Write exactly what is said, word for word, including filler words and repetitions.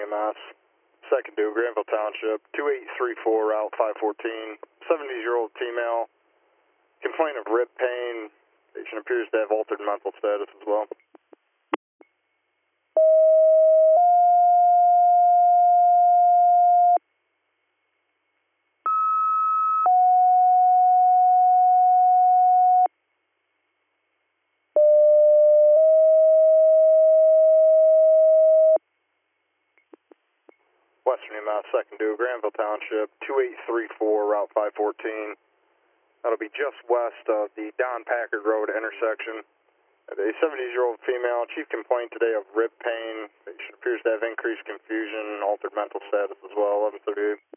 E M S. Second due, Granville Township, two eight three four, Route five fourteen. seventy-year-old female. Complaint of rib pain. Patient appears to have altered mental status as well. Western E M S, second due, Granville Township, two eight three four, Route five fourteen. That'll be just west of the Don Packard Road intersection. A seventy-year-old female, chief complaint today of rib pain. Patient appears to have increased confusion and altered mental status as well, eleven thirty-eight.